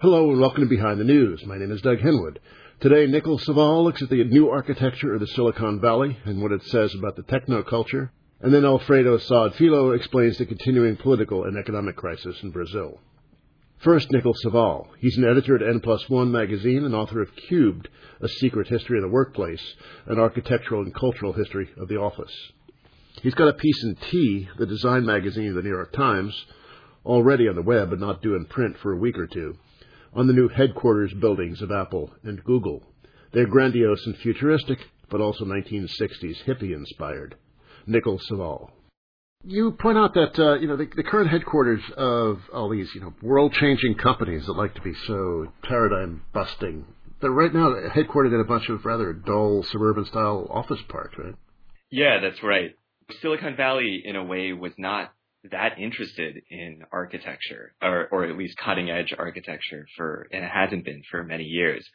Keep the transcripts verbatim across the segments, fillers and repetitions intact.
Hello and welcome to Behind the News. My name is Doug Henwood. Today, Nicole Saval looks at the new architecture of the Silicon Valley and what it says about the techno-culture. And then Alfredo Saad-Filho explains the continuing political and economic crisis in Brazil. First, Nicole Saval. He's an editor at N plus one magazine and author of Cubed, A Secret History of the Workplace, an architectural and cultural history of the office. He's got a piece in T, the design magazine of the New York Times, already on the web but not due in print for a week or two, on the new headquarters buildings of Apple and Google. They're grandiose and futuristic, but also nineteen sixties hippie-inspired. Nicole Saval. You point out that, uh, you know, the, the current headquarters of all these, you know, world-changing companies that like to be so paradigm-busting, they're right now headquartered in a bunch of rather dull suburban-style office parks, right? Yeah, that's right. Silicon Valley, in a way, was not that interested in architecture, or, or at least cutting-edge architecture, for, and it hasn't been for many years.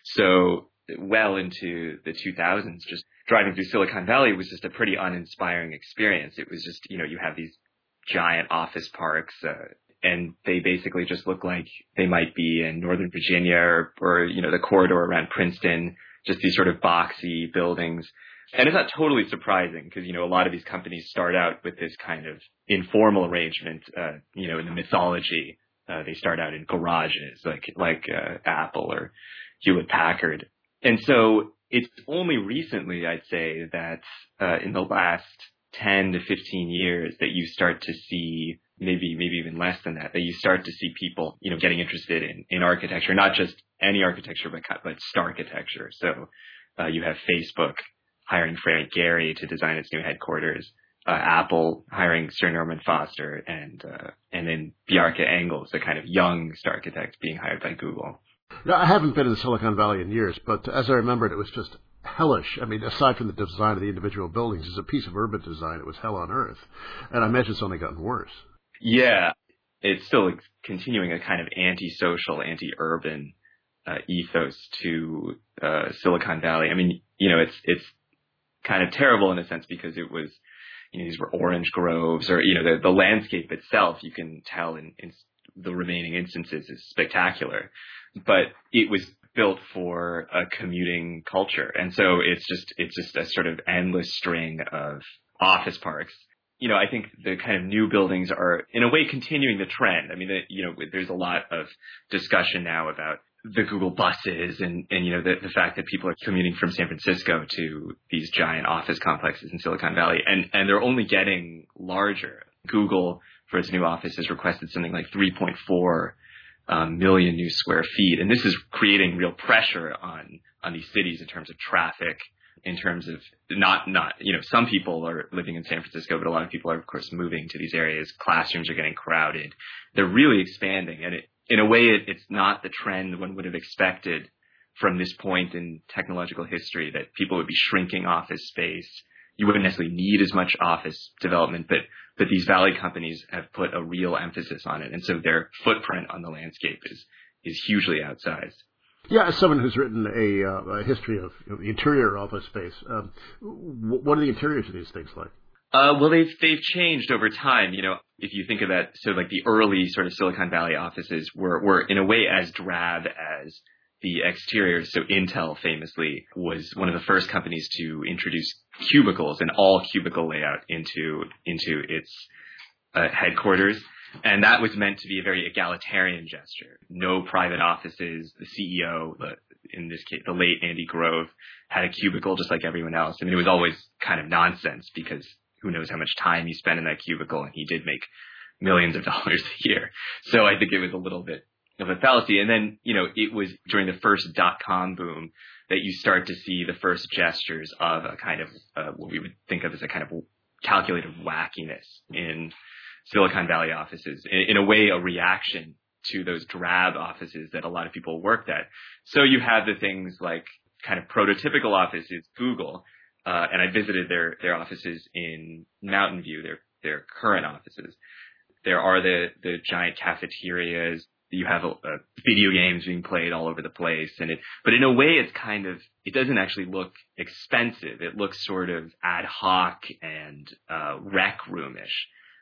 So well into the two thousands, just driving through Silicon Valley was just a pretty uninspiring experience. It was just, you know, you have these giant office parks, uh, and they basically just look like they might be in Northern Virginia or, or, you know, the corridor around Princeton, just these sort of boxy buildings. And it's not totally surprising because, you know, a lot of these companies start out with this kind of informal arrangement, uh, you know, in the mythology. Uh, they start out in garages like, like, uh, Apple or Hewlett Packard. And so it's only recently, I'd say, that uh, in the last ten to fifteen years that you start to see, maybe maybe even less than that, that you start to see people, you know, getting interested in, in architecture, not just any architecture, but but starchitecture. So uh, you have Facebook hiring Frank Gehry to design its new headquarters, uh, Apple hiring Sir Norman Foster, and uh, and then Bjarke Ingels, a kind of young starchitect, being hired by Google. Now, I haven't been in Silicon Valley in years, but as I remembered, it was just hellish. I mean, aside from the design of the individual buildings, as a piece of urban design, it was hell on earth. And I imagine it's only gotten worse. Yeah, it's still continuing a kind of anti-social, anti-urban uh, ethos to uh, Silicon Valley. I mean, you know, it's it's kind of terrible in a sense because it was, you know, these were orange groves, or, you know, the, the landscape itself, you can tell in, in the remaining instances, is spectacular. But it was built for a commuting culture. And so it's just, it's just a sort of endless string of office parks. You know, I think the kind of new buildings are in a way continuing the trend. I mean, the, you know, there's a lot of discussion now about the Google buses and, and, you know, the, the fact that people are commuting from San Francisco to these giant office complexes in Silicon Valley. And, and they're only getting larger. Google, for its new office, has requested something like three point four Um, million new square feet. And this is creating real pressure on, on these cities in terms of traffic, in terms of not, not, you know, some people are living in San Francisco, but a lot of people are, of course, moving to these areas. Classrooms are getting crowded. They're really expanding. And it, in a way, it, it's not the trend one would have expected from this point in technological history, that people would be shrinking office space. You wouldn't necessarily need as much office development, but but these valley companies have put a real emphasis on it, and so their footprint on the landscape is is hugely outsized. Yeah, as someone who's written a, uh, a history of you know, the interior office space, um, what are the interiors of these things like? Uh, well, they've they've changed over time. You know, if you think of that, so like the early sort of Silicon Valley offices were were in a way as drab as the exterior. So Intel famously was one of the first companies to introduce cubicles, an all cubicle layout into into its uh, headquarters. And that was meant to be a very egalitarian gesture. No private offices. The C E O, the, in this case, the late Andy Grove, had a cubicle just like everyone else. I mean, it was always kind of nonsense because who knows how much time he spent in that cubicle, and he did make millions of dollars a year. So I think it was a little bit of a fallacy. And then, you know, it was during the first dot-com boom that you start to see the first gestures of a kind of uh, what we would think of as a kind of calculated wackiness in Silicon Valley offices, in, in a way a reaction to those drab offices that a lot of people worked at. So you have the things like kind of prototypical offices, Google, uh, and I visited their, their offices in Mountain View, their, their current offices. There are the, the giant cafeterias. You have a, a video games being played all over the place, and it, but in a way it's kind of, it doesn't actually look expensive. It looks sort of ad hoc and, uh, rec roomish.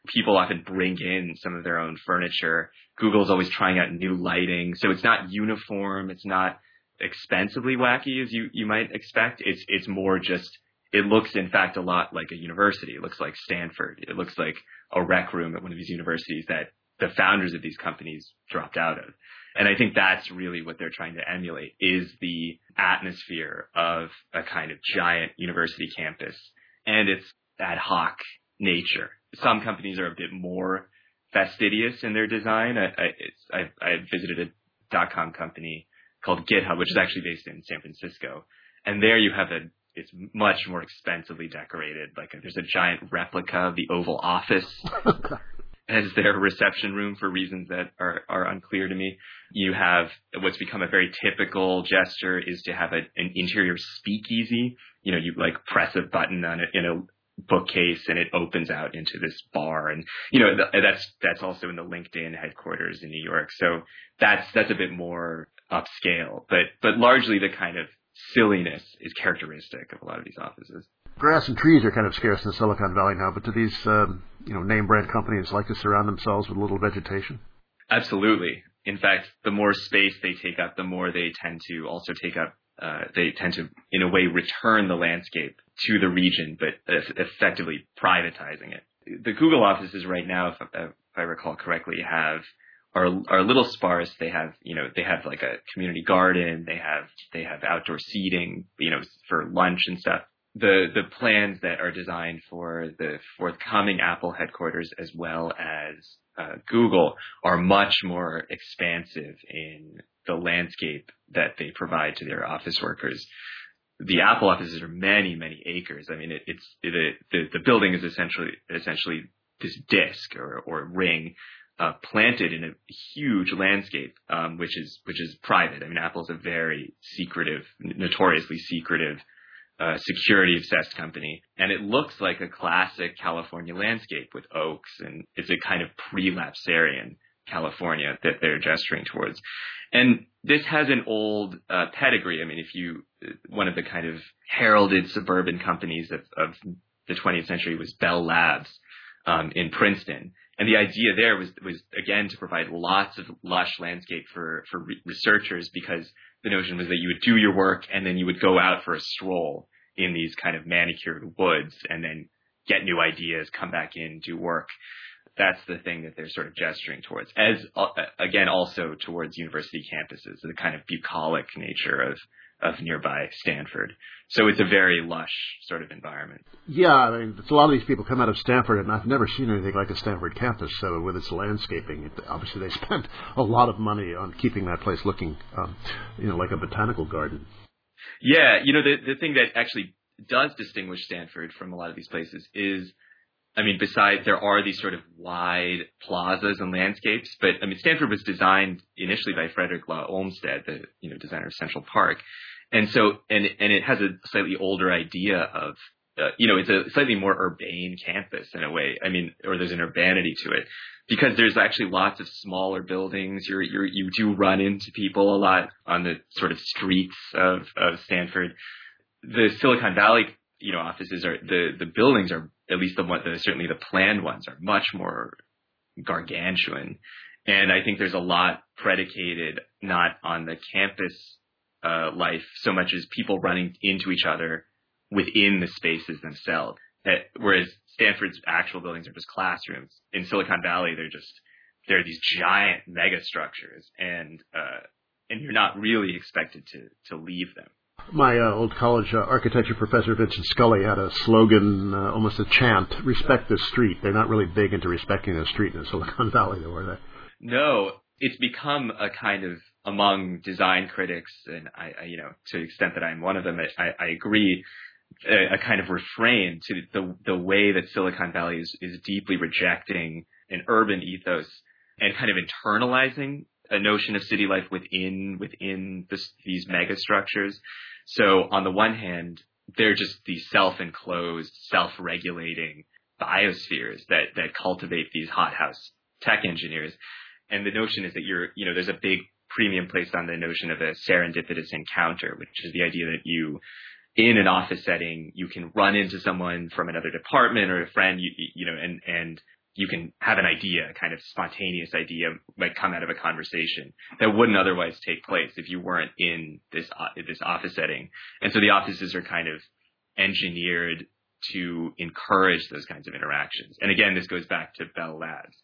People often bring in some of their own furniture. Google's always trying out new lighting. So it's not uniform. It's not expensively wacky as you, you might expect. It's, it's more just, it looks in fact a lot like a university. It looks like Stanford. It looks like a rec room at one of these universities that the founders of these companies dropped out of. And I think that's really what they're trying to emulate, is the atmosphere of a kind of giant university campus and its ad hoc nature. Some companies are a bit more fastidious in their design. I, I, it's, I, I visited a dot-com company called GitHub, which is actually based in San Francisco. And there you have a, it's much more expensively decorated. Like a, there's a giant replica of the Oval Office as their reception room for reasons that are, are unclear to me. You have what's become a very typical gesture is to have a, an interior speakeasy. You know, you like press a button on it in a bookcase and it opens out into this bar. And, you know, that's, that's also in the LinkedIn headquarters in New York. So that's, that's a bit more upscale, but, but largely the kind of silliness is characteristic of a lot of these offices. Grass and trees are kind of scarce in Silicon Valley now, but do these, um, you know, name brand companies like to surround themselves with a little vegetation? Absolutely. In fact, the more space they take up, the more they tend to also take up, uh, they tend to, in a way, return the landscape to the region, but effectively privatizing it. The Google offices right now, if, if I recall correctly, have are are a little sparse. They have, you know, they have like a community garden. They have they have outdoor seating, you know, for lunch and stuff. The the plans that are designed for the forthcoming Apple headquarters as well as uh, Google are much more expansive in the landscape that they provide to their office workers. The Apple offices are many, many acres. I mean, it, it's it, the the building is essentially essentially this disc or or ring uh, planted in a huge landscape, um, which is which is private. I mean, Apple's a very secretive, notoriously secretive, uh, security-obsessed company, and it looks like a classic California landscape with oaks, and it's a kind of pre-Lapsarian California that they're gesturing towards. And this has an old uh, pedigree. I mean, if you, one of the kind of heralded suburban companies of, of the twentieth century was Bell Labs um, in Princeton. And the idea there was, was again, to provide lots of lush landscape for, for re- researchers, because the notion was that you would do your work and then you would go out for a stroll in these kind of manicured woods and then get new ideas, come back in, do work. That's the thing that they're sort of gesturing towards, as uh, again also towards university campuses, the kind of bucolic nature of of nearby Stanford. So it's a very lush sort of environment. Yeah, I mean, a lot of these people come out of Stanford, and I've never seen anything like a Stanford campus. So with its landscaping, it, obviously they spent a lot of money on keeping that place looking, um, you know, like a botanical garden. Yeah, you know, the the thing that actually does distinguish Stanford from a lot of these places is, I mean, besides, there are these sort of wide plazas and landscapes, but I mean, Stanford was designed initially by Frederick Law Olmsted, the, you know, designer of Central Park. And so, and, and it has a slightly older idea of, uh, you know, it's a slightly more urbane campus in a way. I mean, or there's an urbanity to it because there's actually lots of smaller buildings. You're, you're, you do run into people a lot on the sort of streets of, of Stanford. The Silicon Valley, you know, offices are, the, the buildings are, at least the one, the, certainly the planned ones are much more gargantuan. And I think there's a lot predicated not on the campus uh, life so much as people running into each other within the spaces themselves. Uh, whereas Stanford's actual buildings are just classrooms. In Silicon Valley, they're just, they're these giant mega structures, and, uh, and you're not really expected to, to leave them. My uh, old college uh, architecture professor, Vincent Scully, had a slogan, uh, almost a chant, respect the street. They're not really big into respecting the street in Silicon Valley, though, are they? No, it's become a kind of, among design critics, and I, I you know, to the extent that I'm one of them, I, I agree, a, a kind of refrain to the the way that Silicon Valley is, is deeply rejecting an urban ethos and kind of internalizing a notion of city life within within this, these mega structures. So on the one hand, they're just these self-enclosed, self-regulating biospheres that that cultivate these hothouse tech engineers. And the notion is that you're, you know, there's a big premium placed on the notion of a serendipitous encounter, which is the idea that you, in an office setting, you can run into someone from another department or a friend, you, you know, and, and you can have an idea, kind of spontaneous idea, might come out of a conversation that wouldn't otherwise take place if you weren't in this uh, this office setting. And so the offices are kind of engineered to encourage those kinds of interactions. And again, this goes back to Bell Labs.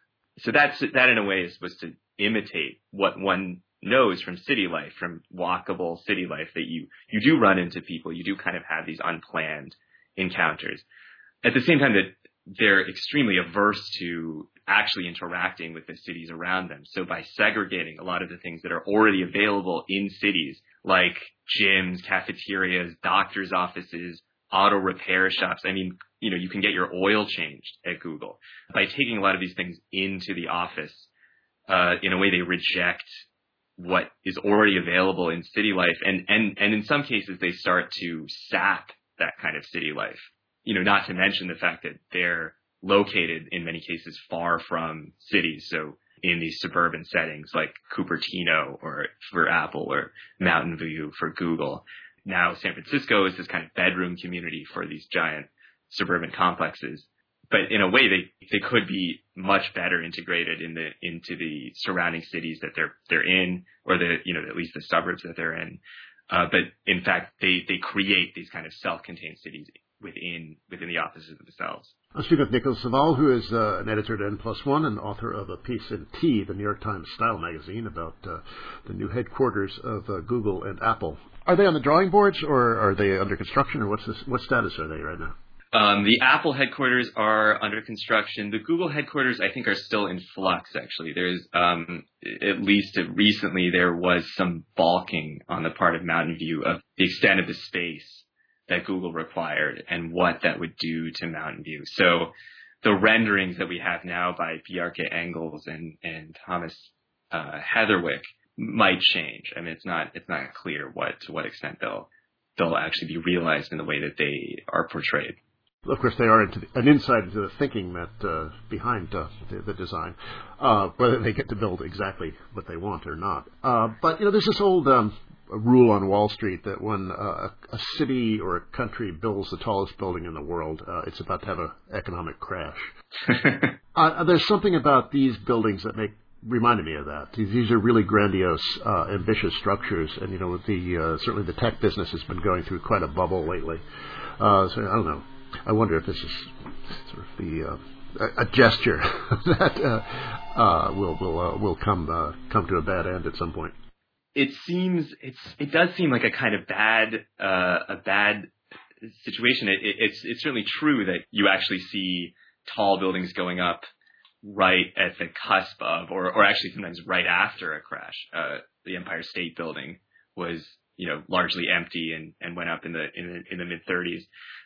So that's that in a way is supposed to imitate what one knows from city life, from walkable city life, that you you do run into people, you do kind of have these unplanned encounters. At the same time that they're extremely averse to actually interacting with the cities around them. So by segregating a lot of the things that are already available in cities, like gyms, cafeterias, doctors' offices, auto repair shops. I mean, you know, you can get your oil changed at Google. By taking a lot of these things into the office, uh, in a way they reject what is already available in city life. And, and, and in some cases, they start to sap that kind of city life. You know, not to mention the fact that they're located in many cases far from cities. So in these suburban settings like Cupertino or for Apple or Mountain View for Google. Now San Francisco is this kind of bedroom community for these giant suburban complexes. But in a way, they, they could be much better integrated in the into the surrounding cities that they're they're in, or the you know at least the suburbs that they're in. Uh, but in fact, they they create these kind of self-contained cities within within the offices themselves. I'm speaking with Nicholas Saval, who is uh, an editor at N Plus One and author of a piece in T, the New York Times style magazine, about uh, the new headquarters of uh, Google and Apple. Are they on the drawing boards, or are they under construction, or what's this, what status are they right now? Um, the Apple headquarters are under construction. The Google headquarters, I think, are still in flux, actually. There's, um, at least recently, there was some balking on the part of Mountain View of the extent of the space that Google required and what that would do to Mountain View. So the renderings that we have now by Bjarke Engels and, and Thomas uh, Heatherwick might change. I mean, it's not it's not clear what to what extent they'll they'll actually be realized in the way that they are portrayed. Of course, they are into the, an insight into the thinking that uh, behind uh, the, the design, uh, whether they get to build exactly what they want or not. Uh, but you know, there's this old um, rule on Wall Street that when uh, a city or a country builds the tallest building in the world, uh, it's about to have an economic crash. uh, there's something about these buildings that make reminded me of that. These are really grandiose, uh, ambitious structures, and you know, the uh, certainly the tech business has been going through quite a bubble lately. Uh, so I don't know. I wonder if this is sort of the uh, a, a gesture that uh, uh, will will uh, will come uh, come to a bad end at some point. It seems it's it does seem like a kind of bad uh, a bad situation. It, it, it's it's certainly true that you actually see tall buildings going up right at the cusp of, or or actually sometimes right after a crash. Uh, the Empire State Building was you know largely empty and, and went up in the in the, in the mid thirties.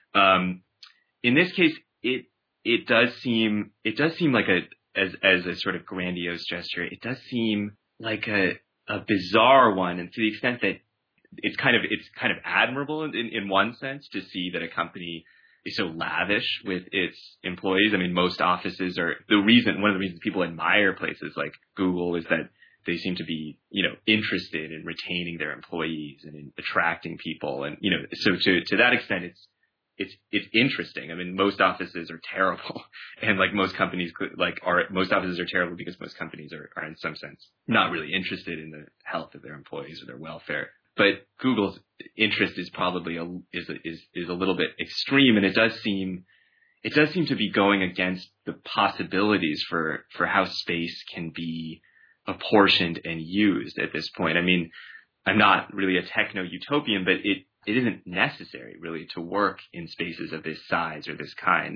Um, in this case, it it does seem it does seem like a as as a sort of grandiose gesture. It does seem like a a bizarre one, and to the extent that it's kind of it's kind of admirable in, in, in one sense to see that a company is so lavish with its employees. I mean, most offices are the reason one of the reasons people admire places like Google is that they seem to be, you know, interested in retaining their employees and in attracting people, and you know, so to to that extent, it's it's it's interesting. I mean, most offices are terrible, and like most companies, like are most offices are terrible because most companies are, are in some sense not really interested in the health of their employees or their welfare. But Google's interest is probably a, is a, is is a little bit extreme, and it does seem it does seem to be going against the possibilities for for how space can be apportioned and used at this point. I mean, I'm not really a techno-utopian, but it, it isn't necessary really to work in spaces of this size or this kind.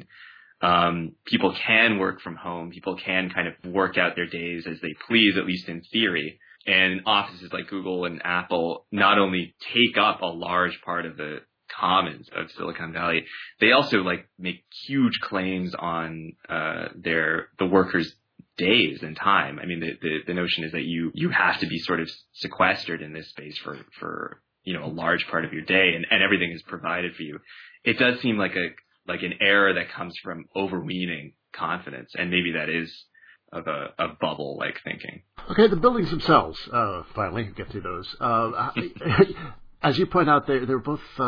Um, people can work from home. People can kind of work out their days as they please, at least in theory. And offices like Google and Apple not only take up a large part of the commons of Silicon Valley, they also like make huge claims on uh, their the workers' days and time. I mean, the, the, the notion is that you, you have to be sort of sequestered in this space for, for, you know, a large part of your day, and, and everything is provided for you. It does seem like a, like an error that comes from overweening confidence. And maybe that is of a, a bubble-like thinking. Okay. The buildings themselves, uh, finally get to those. Uh, as you point out, they're, they're both, um,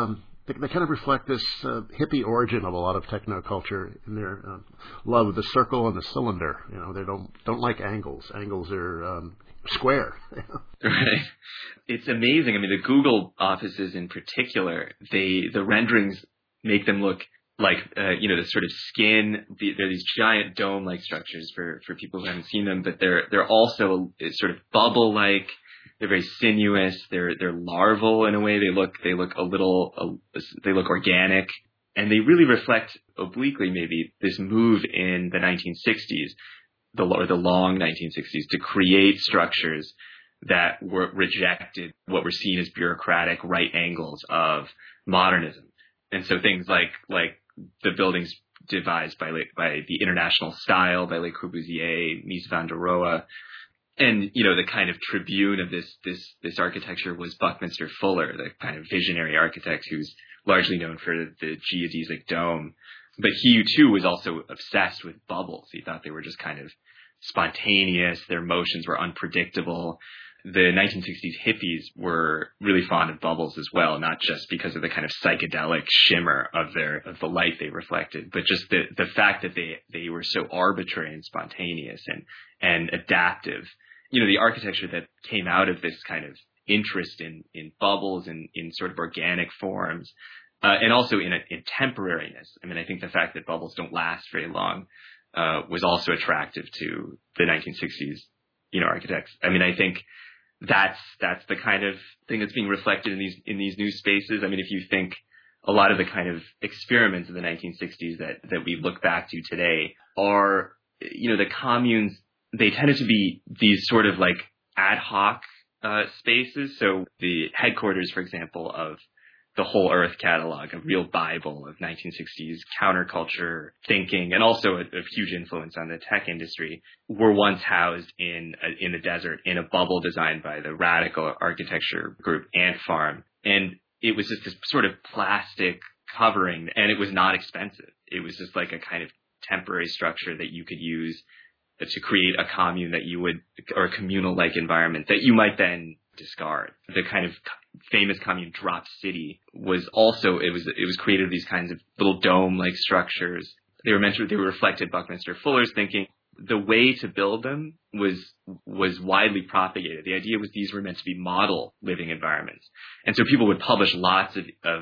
they, they kind of reflect this uh, hippie origin of a lot of technoculture in their uh, love of the circle and the cylinder. You know, they don't don't like angles. Angles are um, square. Right. It's amazing. I mean, the Google offices in particular, they the renderings make them look like, uh, you know, the sort of skin. The, they're these giant dome-like structures for, for people who haven't seen them, but they're they're also sort of bubble-like. They're very sinuous. They're they're larval in a way. They look they look a little uh, they look organic, and they really reflect obliquely maybe this move in the nineteen sixties, the or the long nineteen sixties, to create structures that were rejected what were seen as bureaucratic right angles of modernism. And so things like like the buildings devised by by the International Style, by Le Corbusier, Mies van der Rohe. And, you know, the kind of tribune of this, this, this architecture was Buckminster Fuller, the kind of visionary architect who's largely known for the geodesic dome. But he, too, was also obsessed with bubbles. He thought they were just kind of spontaneous. Their motions were unpredictable. The nineteen sixties hippies were really fond of bubbles as well, not just because of the kind of psychedelic shimmer of their, of the light they reflected, but just the, the fact that they, they were so arbitrary and spontaneous and, and adaptive. You know, the architecture that came out of this kind of interest in, in bubbles and in sort of organic forms, uh, and also in, a, in temporariness. I mean, I think the fact that bubbles don't last very long, uh, was also attractive to the nineteen sixties, you know, architects. I mean, I think that's, that's the kind of thing that's being reflected in these, in these new spaces. I mean, if you think a lot of the kind of experiments of the nineteen sixties that, that we look back to today are, you know, the communes, they tended to be these sort of like ad hoc uh, spaces. So the headquarters, for example, of the Whole Earth catalog, a real Bible of nineteen sixties counterculture thinking, and also a, a huge influence on the tech industry, were once housed in a, in the desert in a bubble designed by the radical architecture group Ant Farm. And it was just this sort of plastic covering, and it was not expensive. It was just like a kind of temporary structure that you could use to create a commune that you would, or a communal-like environment that you might then discard. The kind of famous commune Drop City was also, it was, it was created with these kinds of little dome-like structures. They were meant to, they were reflected Buckminster Fuller's thinking. The way to build them was, was widely propagated. The idea was these were meant to be model living environments. And so people would publish lots of, of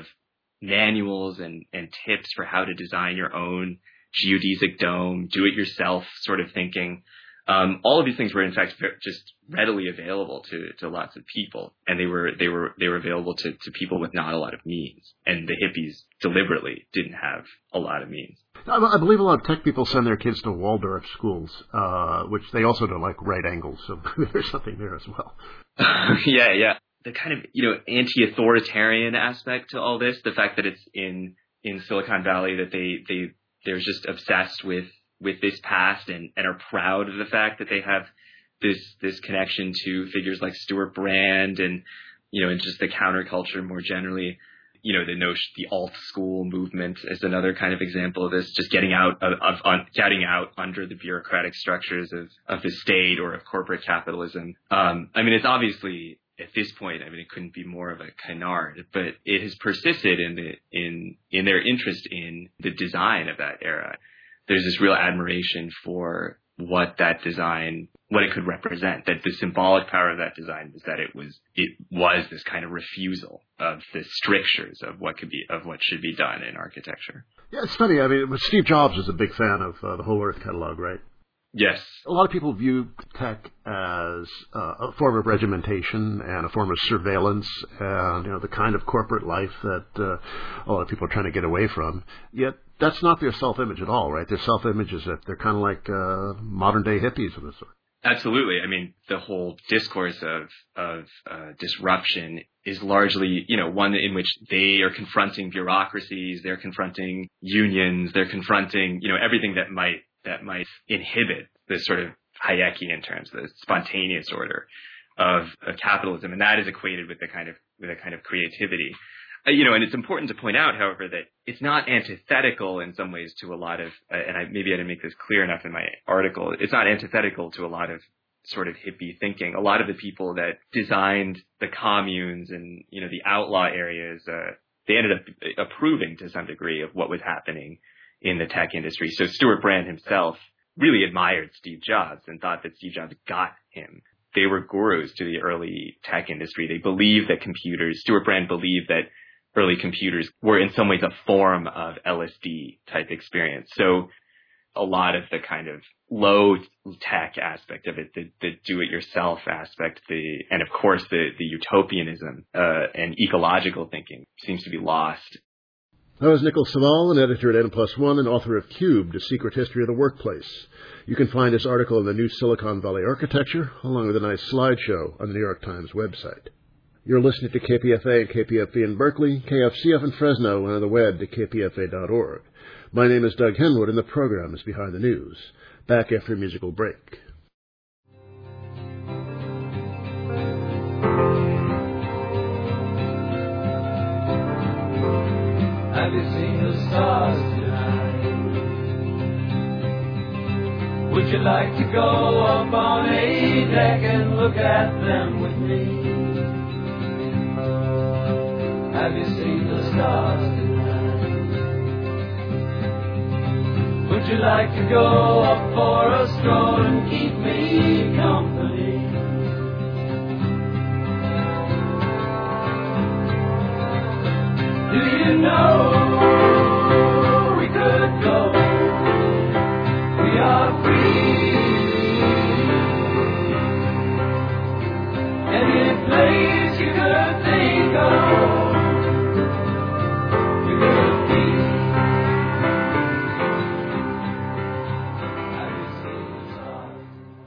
manuals and, and tips for how to design your own geodesic dome, do-it-yourself sort of thinking. Um, all of these things were, in fact, just readily available to, to lots of people, and they were they were they were available to, to people with not a lot of means. And the hippies deliberately didn't have a lot of means. I, I believe a lot of tech people send their kids to Waldorf schools, uh, which they also don't like right angles, so there's something there as well. yeah, yeah. The kind of, you know, anti-authoritarian aspect to all this, the fact that it's in in Silicon Valley, that they they they're just obsessed with, with this past and, and are proud of the fact that they have this, this connection to figures like Stuart Brand and, you know, and just the counterculture more generally. You know, the notion, the alt school movement is another kind of example of this, just getting out of, of on, getting out under the bureaucratic structures of, of the state or of corporate capitalism. Um, I mean, it's obviously, at this point, I mean, it couldn't be more of a canard, but it has persisted in the, in, in their interest in the design of that era. There's this real admiration for what that design, what it could represent, that the symbolic power of that design was that it was, it was this kind of refusal of the strictures of what could be, of what should be done in architecture. Yeah, it's funny. I mean, Steve Jobs was a big fan of uh, the Whole Earth catalog, right? Yes. A lot of people view tech as uh, a form of regimentation and a form of surveillance and, you know, the kind of corporate life that uh, a lot of people are trying to get away from. Yet that's not their self-image at all, right? Their self-image is that they're kind of like uh, modern-day hippies of this sort. Absolutely. I mean, the whole discourse of of uh, disruption is largely, you know, one in which they are confronting bureaucracies, they're confronting unions, they're confronting, you know, everything that might that might inhibit this sort of Hayekian terms, the spontaneous order of, of capitalism, and that is equated with the kind of with a kind of creativity. Uh, you know, and it's important to point out, however, that it's not antithetical in some ways to a lot of, uh, and I, maybe I didn't make this clear enough in my article, it's not antithetical to a lot of sort of hippie thinking. A lot of the people that designed the communes and, you know, the outlaw areas uh, they ended up approving to some degree of what was happening in the tech industry. So Stuart Brand himself really admired Steve Jobs and thought that Steve Jobs got him. They were gurus to the early tech industry. They believed that computers, Stuart Brand believed that early computers were in some ways a form of L S D type experience. So a lot of the kind of low tech aspect of it, the, the do-it-yourself aspect, the and of course the, the utopianism uh, and ecological thinking seems to be lost. That was Nicholas Saval, an editor at N plus one and author of Cubed, A Secret History of the Workplace. You can find his article in the New Silicon Valley Architecture, along with a nice slideshow on the New York Times website. You're listening to K P F A and K P F B in Berkeley, K F C F in Fresno, and on the web to K P F A dot org. My name is Doug Henwood, and the program is Behind the News. Back after a musical break. Have you seen the stars tonight? Would you like to go up on a deck and look at them with me? Have you seen the stars tonight? Would you like to go up for a stroll and keep me company? Do you know we could go? We are free. Any place you could think of, you could be. Have you seen the stars?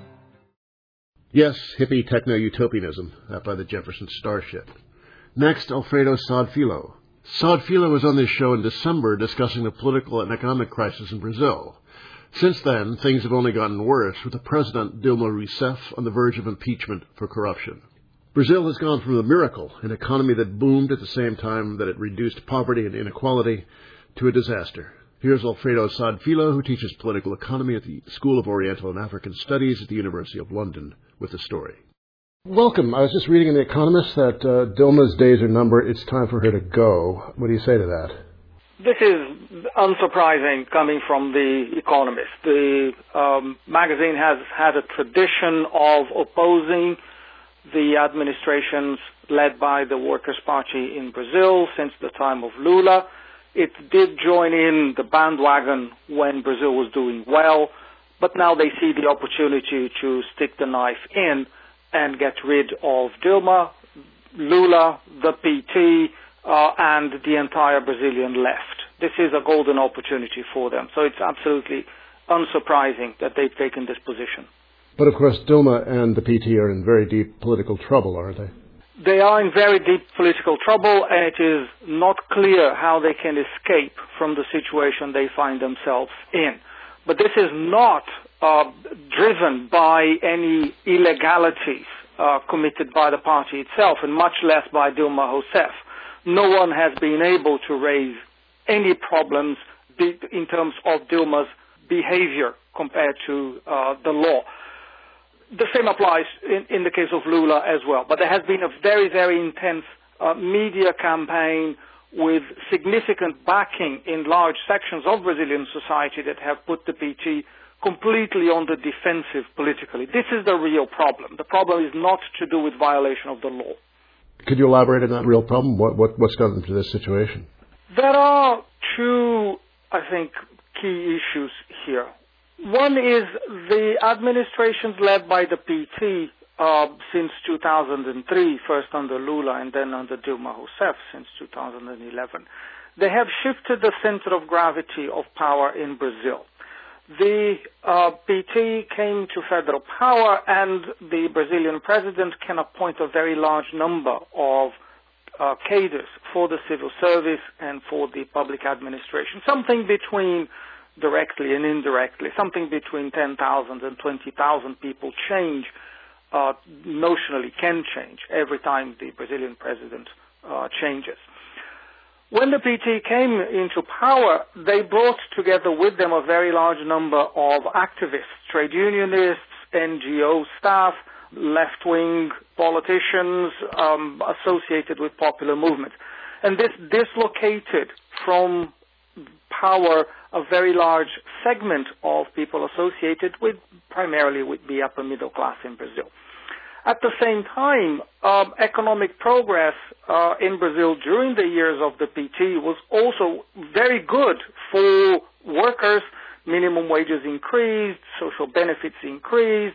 Yes, hippie techno-utopianism, that by the Jefferson Starship. Next, Alfredo Saad-Filho. Saad-Filho was on this show in December discussing the political and economic crisis in Brazil. Since then, things have only gotten worse, with the president, Dilma Rousseff, on the verge of impeachment for corruption. Brazil has gone from a miracle, an economy that boomed at the same time that it reduced poverty and inequality, to a disaster. Here's Alfredo Saad-Filho, who teaches political economy at the School of Oriental and African Studies at the University of London, with the story. Welcome. I was just reading in The Economist that uh, Dilma's days are numbered. It's time for her to go. What do you say to that? This is unsurprising coming from The Economist. The um, magazine has had a tradition of opposing the administrations led by the Workers' Party in Brazil since the time of Lula. It did join in the bandwagon when Brazil was doing well, but now they see the opportunity to stick the knife in and get rid of Dilma, Lula, the P T, uh, and the entire Brazilian left. This is a golden opportunity for them. So it's absolutely unsurprising that they've taken this position. But of course, Dilma and the P T are in very deep political trouble, aren't they? They are in very deep political trouble, and it is not clear how they can escape from the situation they find themselves in. But this is not uh, driven by any illegalities uh, committed by the party itself, and much less by Dilma Rousseff. No one has been able to raise any problems in terms of Dilma's behavior compared to uh, the law. The same applies in, in the case of Lula as well. But there has been a very, very intense uh, media campaign with significant backing in large sections of Brazilian society that have put the P T completely on the defensive politically. This is the real problem. The problem is not to do with violation of the law. Could you elaborate on that real problem? What, what, what's got them to this situation? There are two, I think, key issues here. One is the administrations led by the P T uh, since two thousand three, first under Lula and then under Dilma Rousseff since two thousand eleven. They have shifted the center of gravity of power in Brazil. The uh, P T came to federal power, and the Brazilian president can appoint a very large number of uh, cadres for the civil service and for the public administration, something between directly and indirectly, something between ten thousand and twenty thousand people change, uh, notionally can change every time the Brazilian president uh, changes. When the P T came into power, they brought together with them a very large number of activists, trade unionists, N G O staff, left-wing politicians um, associated with popular movements. And this dislocated from power a very large segment of people associated with, primarily with the upper middle class in Brazil. At the same time, um, economic progress uh, in Brazil during the years of the P T was also very good for workers. Minimum wages increased, social benefits increased,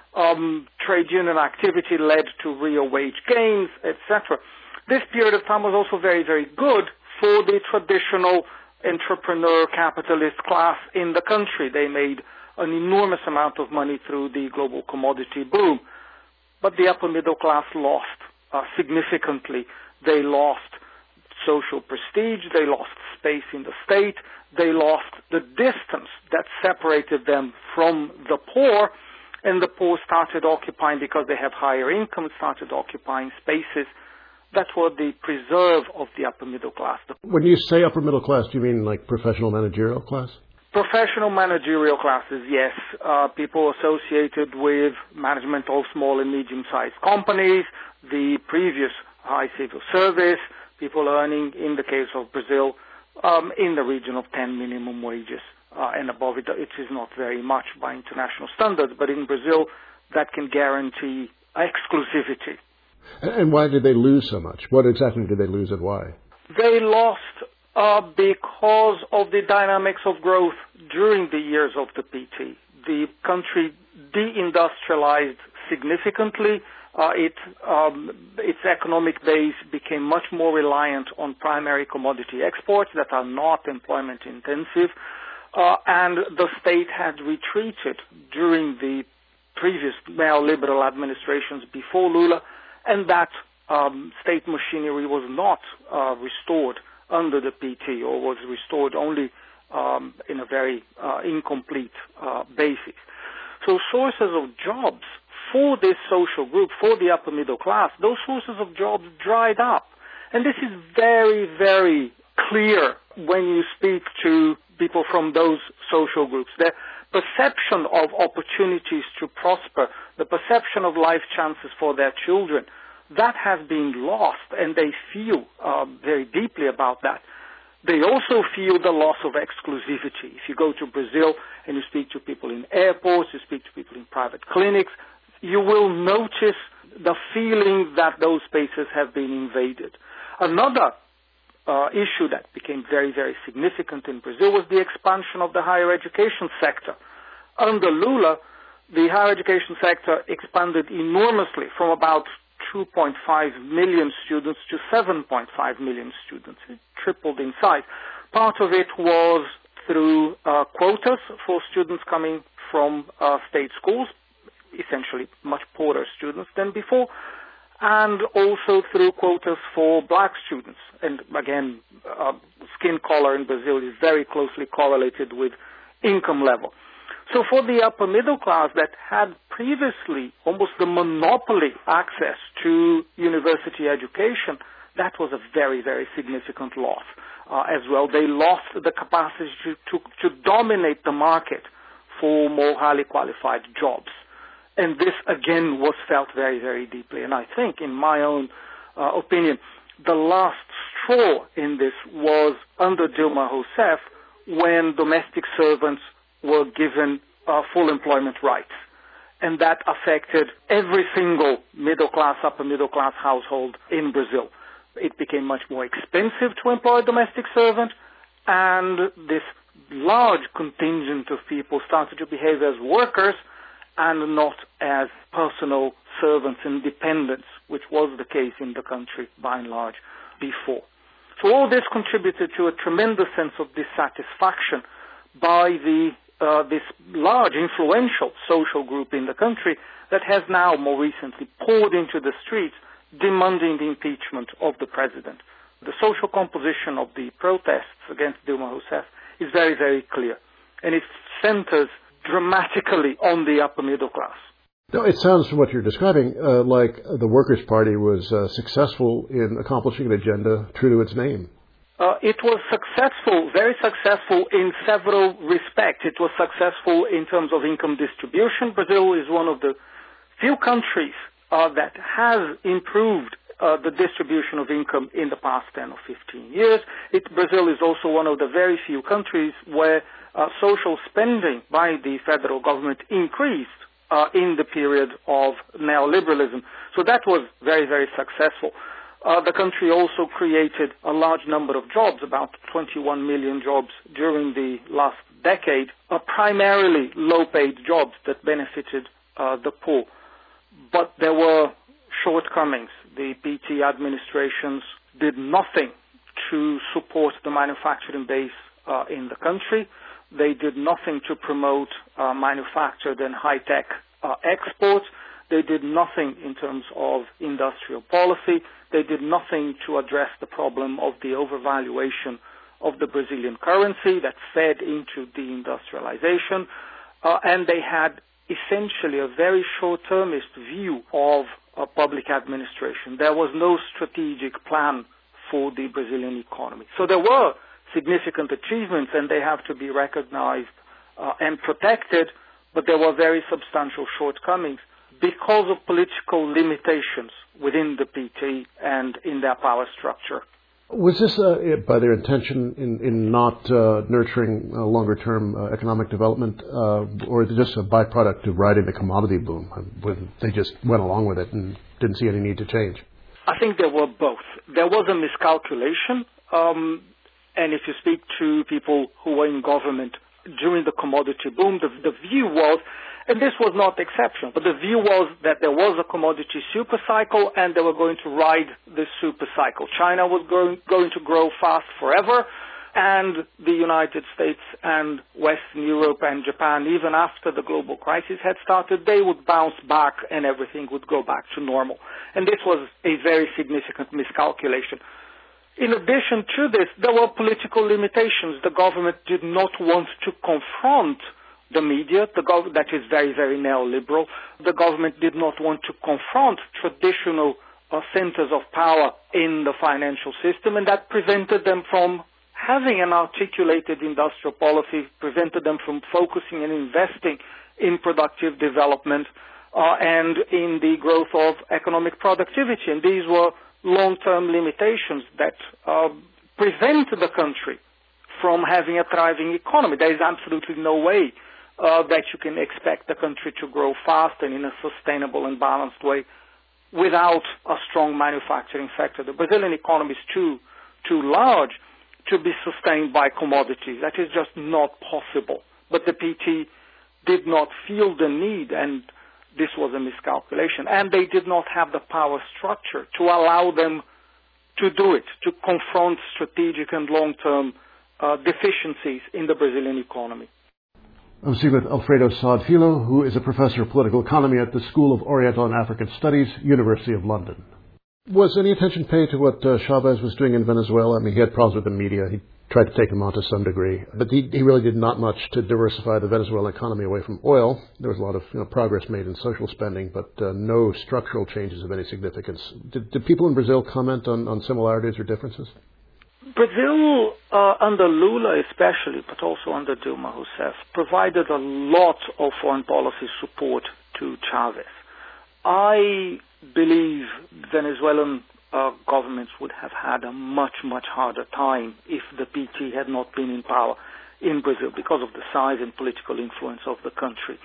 um, trade union activity led to real wage gains, et cetera. This period of time was also very, very good for the traditional entrepreneur capitalist class in the country. They made an enormous amount of money through the global commodity boom. But the upper middle class lost uh, significantly. They lost social prestige. They lost space in the state. They lost the distance that separated them from the poor. And the poor started occupying, because they have higher income, started occupying spaces that were the preserve of the upper middle class. When you say upper middle class, do you mean like professional managerial class? Professional managerial classes, yes. Uh, people associated with management of small and medium-sized companies, the previous high civil service, people earning, in the case of Brazil, um, in the region of ten minimum wages uh, and above it. It is not very much by international standards, but in Brazil, that can guarantee exclusivity. And why did they lose so much? What exactly did they lose and why? They lost uh, because of the dynamics of growth during the years of the P T. The country deindustrialized significantly. Uh, it, um, its economic base became much more reliant on primary commodity exports that are not employment intensive. Uh, and the state had retreated during the previous neoliberal administrations before Lula, and that um, state machinery was not uh, restored under the P T, or was restored only um, in a very uh, incomplete uh, basis. So sources of jobs for this social group, for the upper middle class, those sources of jobs dried up. And this is very, very clear when you speak to people from those social groups. Their perception of opportunities to prosper, the perception of life chances for their children, that has been lost, and they feel uh, very deeply about that. They also feel the loss of exclusivity. If you go to Brazil and you speak to people in airports, you speak to people in private clinics, you will notice the feeling that those spaces have been invaded. Another uh, issue that became very, very significant in Brazil was the expansion of the higher education sector. Under Lula, the higher education sector expanded enormously from about two point five million students to seven point five million students. It tripled in size. Part of it was through uh, quotas for students coming from uh, state schools, essentially much poorer students than before, and also through quotas for black students. And again, uh, skin color in Brazil is very closely correlated with income level. So for the upper middle class that had previously almost the monopoly access to university education, that was a very, very significant loss uh, as well. They lost the capacity to, to, to dominate the market for more highly qualified jobs. And this, again, was felt very, very deeply. And I think, in my own uh, opinion, the last straw in this was under Dilma Rousseff, when domestic servants were given uh, full employment rights. And that affected every single middle-class, upper-middle-class household in Brazil. It became much more expensive to employ a domestic servant, and this large contingent of people started to behave as workers and not as personal servants and dependents, which was the case in the country by and large before. So all this contributed to a tremendous sense of dissatisfaction by the uh, this large, influential social group in the country that has now more recently poured into the streets demanding the impeachment of the president. The social composition of the protests against Dilma Rousseff is very, very clear, and it centers dramatically on the upper middle class. Now, it sounds from what you're describing uh, like the Workers' Party was uh, successful in accomplishing an agenda true to its name. Uh, it was successful, very successful in several respects. It was successful in terms of income distribution. Brazil is one of the few countries uh, that has improved uh, the distribution of income in the past ten or fifteen years. It, Brazil is also one of the very few countries where uh, social spending by the federal government increased uh, in the period of neoliberalism. So that was very, very successful. Uh, the country also created a large number of jobs, about twenty-one million jobs during the last decade, uh, primarily low-paid jobs that benefited uh, the poor. But there were shortcomings. The P T administrations did nothing to support the manufacturing base uh, in the country. They did nothing to promote uh, manufactured and high-tech uh, exports. They did nothing in terms of industrial policy. They did nothing to address the problem of the overvaluation of the Brazilian currency that fed into deindustrialization. Uh, and they had essentially a very short-termist view of uh, public administration. There was no strategic plan for the Brazilian economy. So there were significant achievements, and they have to be recognized uh, and protected, but there were very substantial shortcomings because of political limitations within the P T and in their power structure. Was this uh, by their intention in, in not uh, nurturing uh, longer-term uh, economic development, uh, or is it just a byproduct of riding the commodity boom when they just went along with it and didn't see any need to change? I think there were both. There was a miscalculation, um, and if you speak to people who were in government during the commodity boom, the, the view was, and this was not exceptional, but the view was that there was a commodity super cycle and they were going to ride this super cycle. China was going, going to grow fast forever, and the United States and Western Europe and Japan, even after the global crisis had started, they would bounce back and everything would go back to normal. And this was a very significant miscalculation. In addition to this, there were political limitations. The government did not want to confront the media, the gov- that is very, very neoliberal. The government did not want to confront traditional uh, centers of power in the financial system, and that prevented them from having an articulated industrial policy, prevented them from focusing and investing in productive development uh, and in the growth of economic productivity. And these were long-term limitations that uh, prevent the country from having a thriving economy. There is absolutely no way Uh, that you can expect the country to grow fast and in a sustainable and balanced way without a strong manufacturing sector. The Brazilian economy is too, too large to be sustained by commodities. That is just not possible. But the P T did not feel the need, and this was a miscalculation. And they did not have the power structure to allow them to do it, to confront strategic and long-term uh, deficiencies in the Brazilian economy. I'm speaking with Alfredo Saad Filho, who is a professor of political economy at the School of Oriental and African Studies, University of London. Was any attention paid to what uh, Chavez was doing in Venezuela? I mean, he had problems with the media. He tried to take them on to some degree. But he, he really did not much to diversify the Venezuelan economy away from oil. There was a lot of you know, progress made in social spending, but uh, no structural changes of any significance. Did, did people in Brazil comment on, on similarities or differences? Brazil, uh, under Lula especially, but also under Dilma Rousseff, provided a lot of foreign policy support to Chavez. I believe Venezuelan uh, governments would have had a much, much harder time if the P T had not been in power in Brazil because of the size and political influence of the country.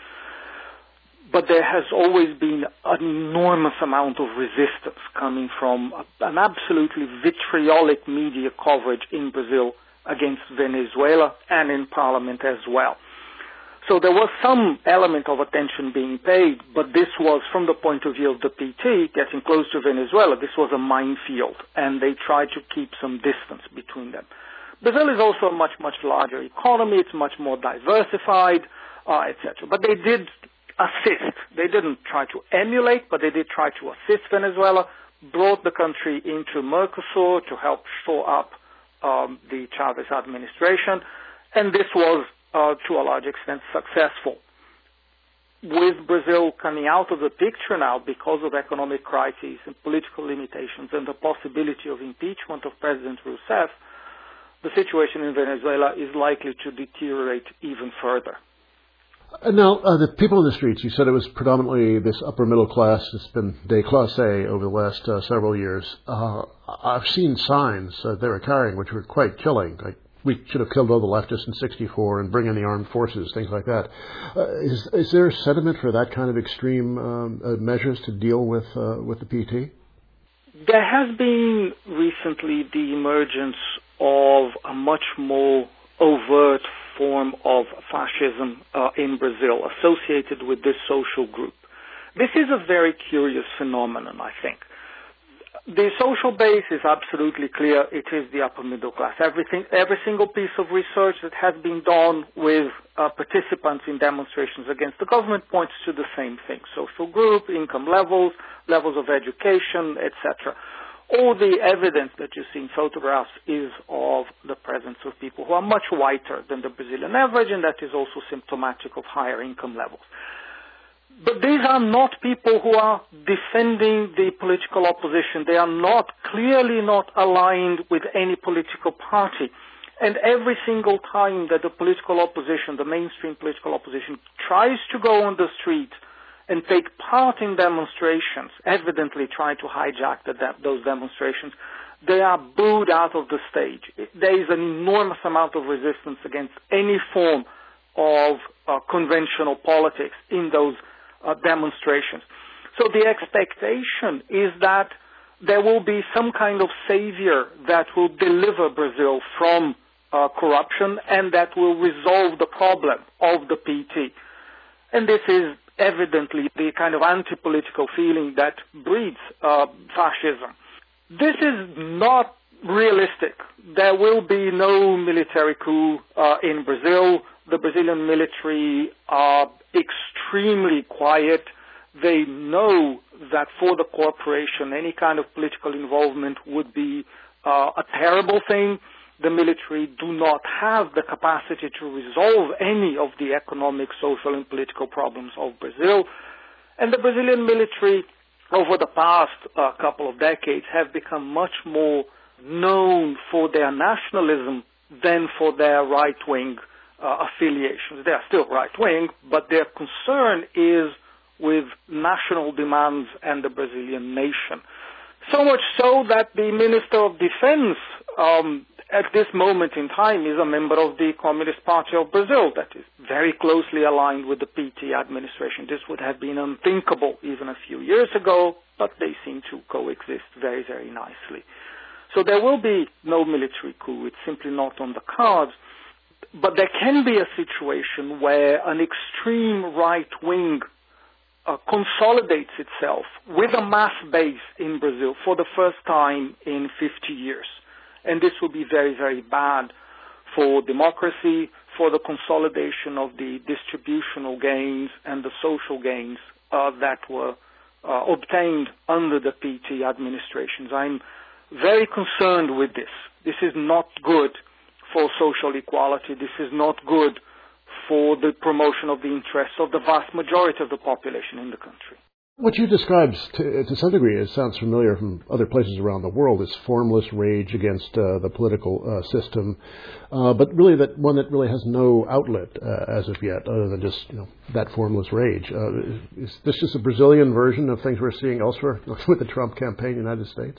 But there has always been an enormous amount of resistance coming from an absolutely vitriolic media coverage in Brazil against Venezuela and in parliament as well. So there was some element of attention being paid, but this was, from the point of view of the P T, getting close to Venezuela, this was a minefield, and they tried to keep some distance between them. Brazil is also a much, much larger economy. It's much more diversified, uh, et cetera. But they did assist. They didn't try to emulate, but they did try to assist Venezuela, brought the country into Mercosur to help shore up um, the Chavez administration, and this was, uh, to a large extent, successful. With Brazil coming out of the picture now because of economic crises and political limitations and the possibility of impeachment of President Rousseff, the situation in Venezuela is likely to deteriorate even further. Uh, now, uh, the people in the streets, you said it was predominantly this upper middle class that's been déclassé over the last uh, several years. Uh, I've seen signs uh, they were carrying which were quite chilling, like we should have killed all the leftists in sixty-four and bring in the armed forces, things like that. Uh, is, is there a sentiment for that kind of extreme um, uh, measures to deal with uh, with the P T? There has been recently the emergence of a much more overt form of fascism uh, in Brazil associated with this social group. This is a very curious phenomenon, I think. The social base is absolutely clear. It is the upper middle class. Everything, every single piece of research that has been done with uh, participants in demonstrations against the government points to the same thing. Social group, income levels, levels of education, et cetera. All the evidence that you see in photographs is of the presence of people who are much whiter than the Brazilian average, and that is also symptomatic of higher income levels. But these are not people who are defending the political opposition. They are not, clearly not aligned with any political party. And every single time that the political opposition, the mainstream political opposition, tries to go on the street and take part in demonstrations, evidently try to hijack the de- those demonstrations, they are booed out of the stage. There is an enormous amount of resistance against any form of uh, conventional politics in those uh, demonstrations. So the expectation is that there will be some kind of savior that will deliver Brazil from uh, corruption and that will resolve the problem of the P T. And this is evidently the kind of anti-political feeling that breeds uh, fascism. This is not realistic. There will be no military coup uh, in Brazil. The Brazilian military are extremely quiet. They know that for the corporation, any kind of political involvement would be uh, a terrible thing. The military do not have the capacity to resolve any of the economic, social, and political problems of Brazil. And the Brazilian military, over the past uh, couple of decades, have become much more known for their nationalism than for their right-wing uh, affiliations. They are still right-wing, but their concern is with national demands and the Brazilian nation. So much so that the Minister of Defense um, at this moment in time is a member of the Communist Party of Brazil that is very closely aligned with the P T administration. This would have been unthinkable even a few years ago, but they seem to coexist very, very nicely. So there will be no military coup. It's simply not on the cards. But there can be a situation where an extreme right wing uh, consolidates itself with a mass base in Brazil for the first time in fifty years. And this will be very, very bad for democracy, for the consolidation of the distributional gains and the social gains uh, that were uh, obtained under the P T administrations. I'm very concerned with this. This is not good for social equality. This is not good for the promotion of the interests of the vast majority of the population in the country. What you described, to, to some degree, it sounds familiar from other places around the world, this formless rage against uh, the political uh, system, uh, but really that one that really has no outlet uh, as of yet, other than just you know that formless rage. Uh, is this just a Brazilian version of things we're seeing elsewhere with the Trump campaign in the United States?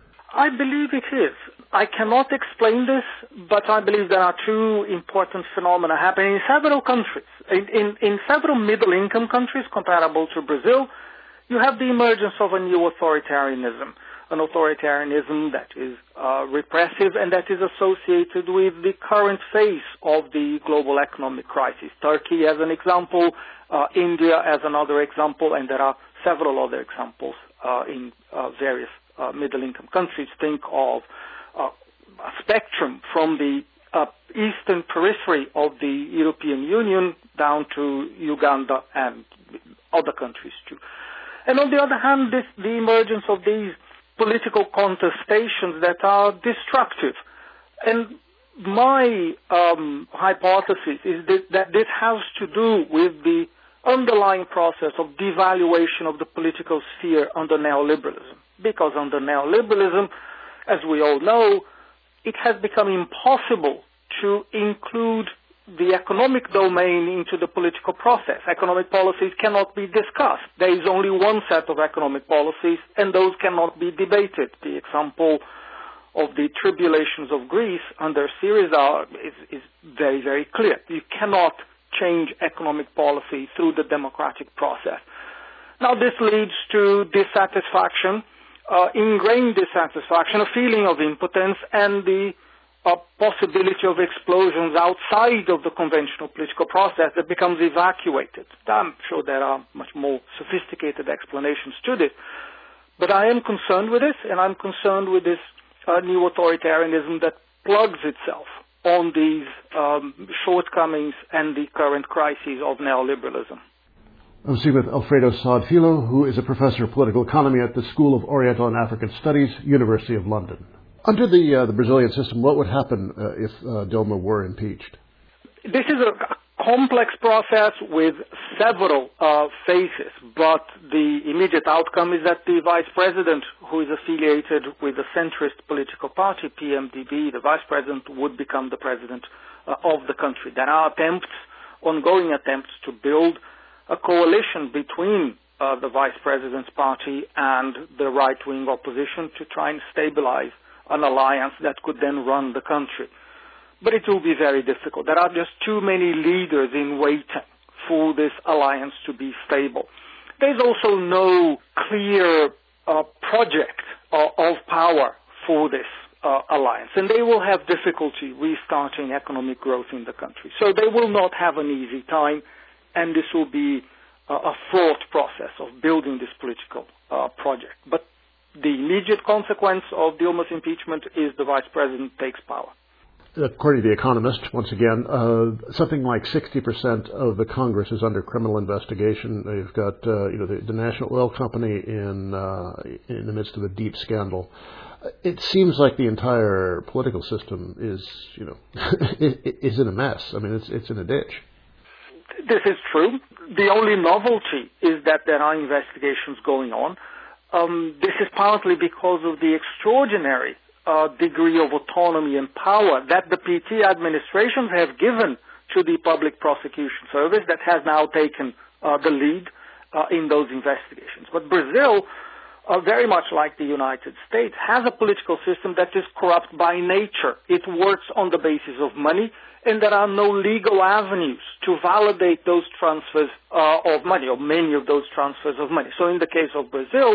I believe it is. I cannot explain this, but I believe there are two important phenomena happening in several countries. In, in, in several middle-income countries comparable to Brazil, you have the emergence of a new authoritarianism, an authoritarianism that is uh, repressive and that is associated with the current phase of the global economic crisis. Turkey as an example, uh, India as another example, and there are several other examples uh, in uh, various uh, middle-income countries. Think of uh, a spectrum from the uh, eastern periphery of the European Union down to Uganda and other countries too. And on the other hand, this, the emergence of these political contestations that are destructive. And my um, hypothesis is that, that this has to do with the underlying process of devaluation of the political sphere under neoliberalism. Because under neoliberalism, as we all know, it has become impossible to include the economic domain into the political process. Economic policies cannot be discussed. There is only one set of economic policies, and those cannot be debated. The example of the tribulations of Greece under Syriza is, is very, very clear. You cannot change economic policy through the democratic process. Now, this leads to dissatisfaction, uh, ingrained dissatisfaction, a feeling of impotence, and the uh, possibility of explosions outside of the conventional political process that becomes evacuated. I'm sure there are much more sophisticated explanations to this, but I am concerned with this, and I'm concerned with this uh, new authoritarianism that plugs itself on these um, shortcomings and the current crises of neoliberalism. I'm speaking with Alfredo Saad-Filho, who is a professor of political economy at the School of Oriental and African Studies, University of London. Under the uh, the Brazilian system, what would happen uh, if uh, Dilma were impeached? This is a complex process with several uh, phases, but the immediate outcome is that the vice president, who is affiliated with the centrist political party, P M D B, the vice president, would become the president uh, of the country. There are attempts, ongoing attempts, to build a coalition between uh, the vice president's party and the right-wing opposition to try and stabilize an alliance that could then run the country. But it will be very difficult. There are just too many leaders in waiting for this alliance to be stable. There's also no clear uh, project uh, of power for this uh, alliance, and they will have difficulty restarting economic growth in the country. So they will not have an easy time, and this will be uh, a fraught process of building this political uh, project. But the immediate consequence of Dilma's impeachment is the vice president takes power. According to The Economist, once again, uh, something like sixty percent of the Congress is under criminal investigation. They've got, uh, you know, the, the National Oil Company in uh, in the midst of a deep scandal. It seems like the entire political system is, you know, is in a mess. I mean, it's it's in a ditch. This is true. The only novelty is that there are investigations going on. Um, this is partly because of the extraordinary uh, degree of autonomy and power that the P T administrations have given to the Public Prosecution Service that has now taken uh, the lead uh, in those investigations. But Brazil, uh, very much like the United States, has a political system that is corrupt by nature. It works on the basis of money, and there are no legal avenues to validate those transfers uh, of money, or many of those transfers of money. So in the case of Brazil,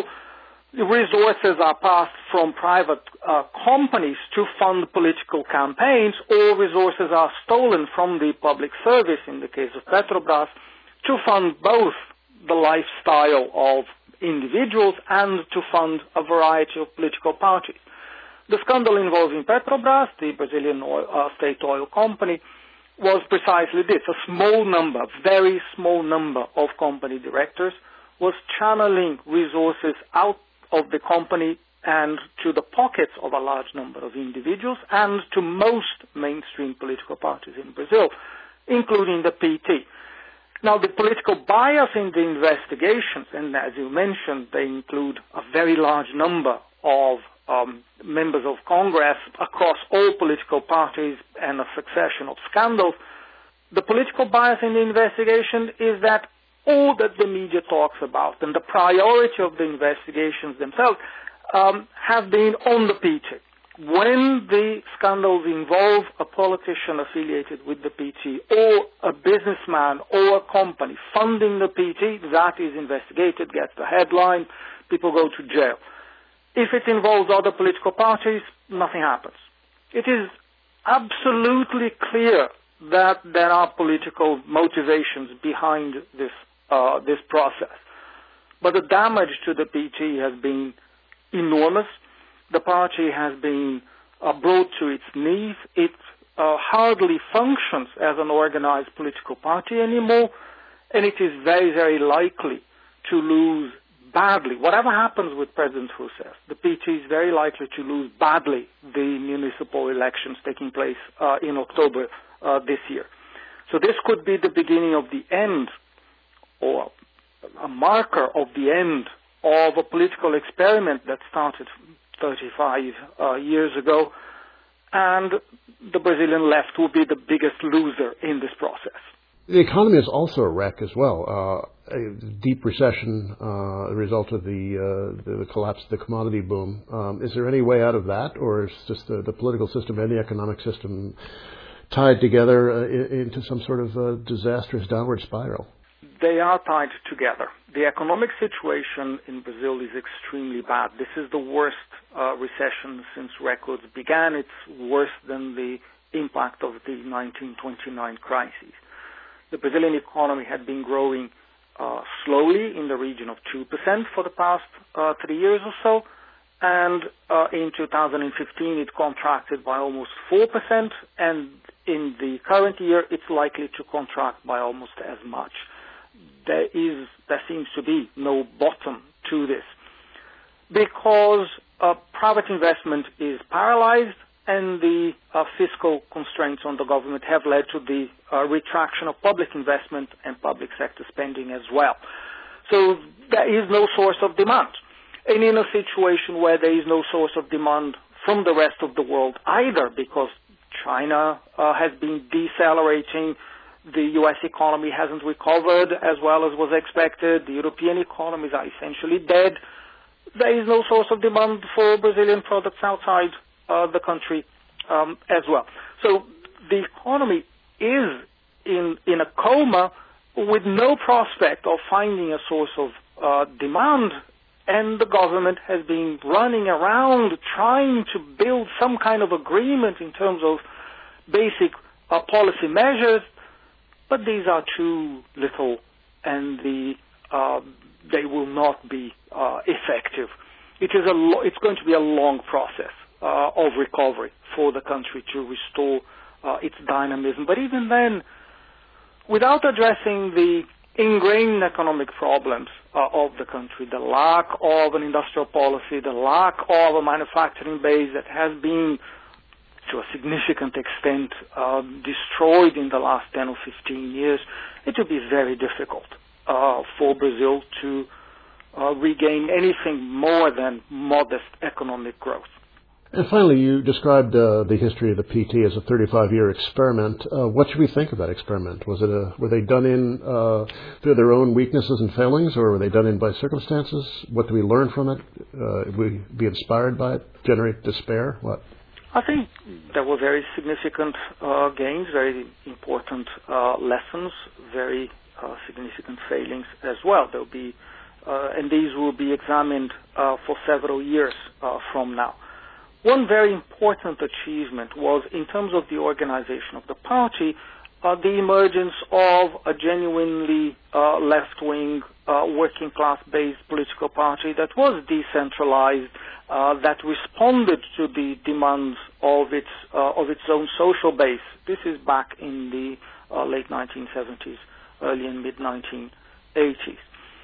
resources are passed from private uh, companies to fund political campaigns, or resources are stolen from the public service, in the case of Petrobras, to fund both the lifestyle of individuals and to fund a variety of political parties. The scandal involving Petrobras, the Brazilian oil, uh, state oil company, was precisely this. A small number, very small number of company directors was channeling resources out of the company and to the pockets of a large number of individuals and to most mainstream political parties in Brazil, including the P T. Now, the political bias in the investigations, and as you mentioned, they include a very large number of um, members of Congress across all political parties and a succession of scandals. The political bias in the investigation is that all that the media talks about and the priority of the investigations themselves um, have been on the P T. When the scandals involve a politician affiliated with the P T or a businessman or a company funding the P T, that is investigated, gets the headline, people go to jail. If it involves other political parties, nothing happens. It is absolutely clear that there are political motivations behind this uh, this process. But the damage to the P T has been enormous. The party has been uh, brought to its knees. It uh, hardly functions as an organized political party anymore, and it is very, very likely to lose badly. Whatever happens with President Rousseff, the P T is very likely to lose badly the municipal elections taking place uh, in October uh, this year. So this could be the beginning of the end, or a marker of the end, of a political experiment that started thirty-five uh, years ago and the Brazilian left will be the biggest loser in this process. The economy is also a wreck as well. Uh, a deep recession, uh, a result of the, uh, the the collapse of the commodity boom. Um, is there any way out of that, or is just the, the political system and the economic system tied together uh, into some sort of uh, disastrous downward spiral? They are tied together. The economic situation in Brazil is extremely bad. This is the worst uh, recession since records began. It's worse than the impact of the nineteen twenty-nine crisis. The Brazilian economy had been growing uh, slowly in the region of two percent for the past uh, three years or so, and uh, in two thousand fifteen it contracted by almost four percent, and in the current year it's likely to contract by almost as much. There is, there seems to be no bottom to this because uh, private investment is paralyzed, and the uh, fiscal constraints on the government have led to the uh, retraction of public investment and public sector spending as well. So there is no source of demand. And in a situation where there is no source of demand from the rest of the world either, because China uh, has been decelerating, the U S economy hasn't recovered as well as was expected, the European economies are essentially dead, there is no source of demand for Brazilian products outside Uh, the country um, as well. So the economy is in in a coma with no prospect of finding a source of uh, demand, and the government has been running around trying to build some kind of agreement in terms of basic uh, policy measures, but these are too little, and the uh, they will not be uh, effective. It is a lo- it's going to be a long process Uh, of recovery for the country to restore uh, its dynamism. But even then, without addressing the ingrained economic problems uh, of the country, the lack of an industrial policy, the lack of a manufacturing base that has been, to a significant extent, uh, destroyed in the last ten or fifteen years, it will be very difficult uh, for Brazil to uh, regain anything more than modest economic growth. And finally, you described uh, the history of the P T as a thirty-five year experiment. Uh, what should we think of that experiment? Was it a, were they done in uh, through their own weaknesses and failings, or were they done in by circumstances? What do we learn from it? Uh, would we be inspired by it? Generate despair? What? I think there were very significant uh, gains, very important uh, lessons, very uh, significant failings as well. There will be, uh, and these will be examined uh, for several years uh, from now. One very important achievement was, in terms of the organization of the party, uh, the emergence of a genuinely uh, left-wing, uh, working-class-based political party that was decentralized, uh, that responded to the demands of its uh, of its own social base. This is back in the uh, late nineteen seventies, early and mid nineteen eighties.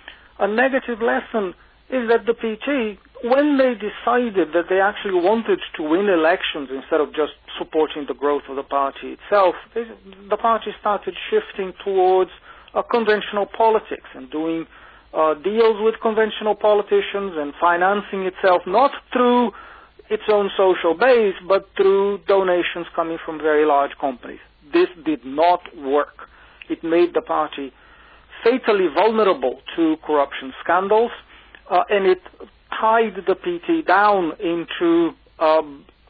A negative lesson is that the P T, when they decided that they actually wanted to win elections instead of just supporting the growth of the party itself, they, the party started shifting towards uh, conventional politics and doing uh, deals with conventional politicians and financing itself not through its own social base, but through donations coming from very large companies. This did not work. It made the party fatally vulnerable to corruption scandals, uh, and it tied the P T down into um,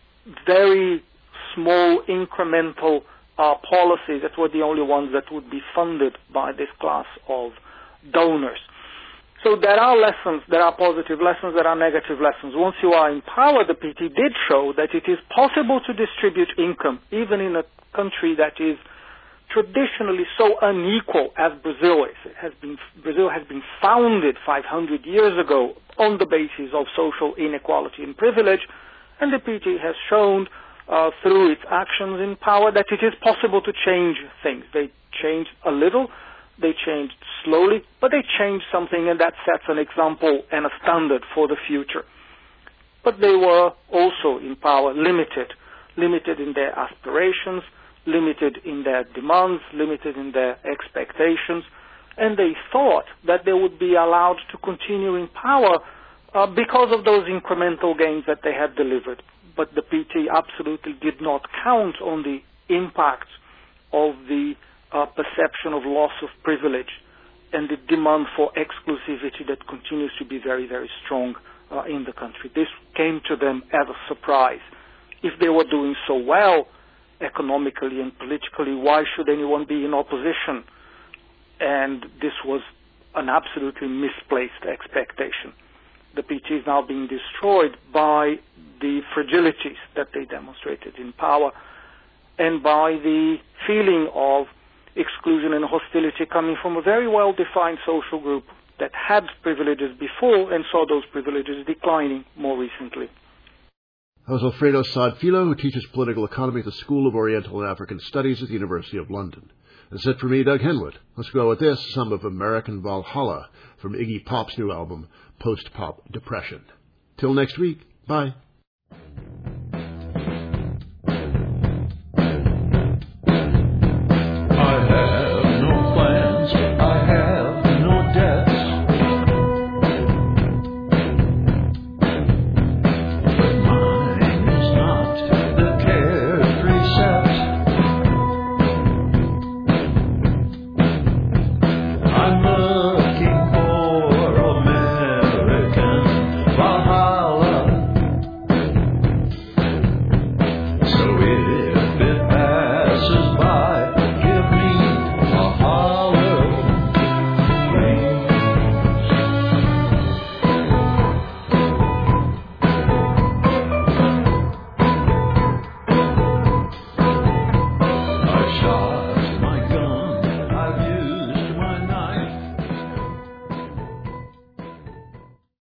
very small incremental uh, policies that were the only ones that would be funded by this class of donors. So there are lessons, there are positive lessons, there are negative lessons. Once you are in power, the P T did show that it is possible to distribute income, even in a country that is traditionally so unequal as Brazil is. It has been, Brazil has been founded five hundred years ago on the basis of social inequality and privilege, and the P T has shown uh, through its actions in power that it is possible to change things. They changed a little, they changed slowly, but they changed something, and that sets an example and a standard for the future. But they were also in power limited, limited in their aspirations, limited in their demands, limited in their expectations, and they thought that they would be allowed to continue in power uh, because of those incremental gains that they had delivered. but the P T absolutely did not count on the impact of the uh, perception of loss of privilege and the demand for exclusivity that continues to be very, very strong uh, in the country. This came to them as a surprise. If they were doing so well economically and politically, why should anyone be in opposition? And this was an absolutely misplaced expectation. The P T is now being destroyed by the fragilities that they demonstrated in power and by the feeling of exclusion and hostility coming from a very well-defined social group that had privileges before and saw those privileges declining more recently. That was Alfredo Saad-Filho, who teaches political economy at the School of Oriental and African Studies at the University of London. That's it for me, Doug Henwood. Let's go with this, some of American Valhalla from Iggy Pop's new album, Post-Pop Depression. Till next week, bye.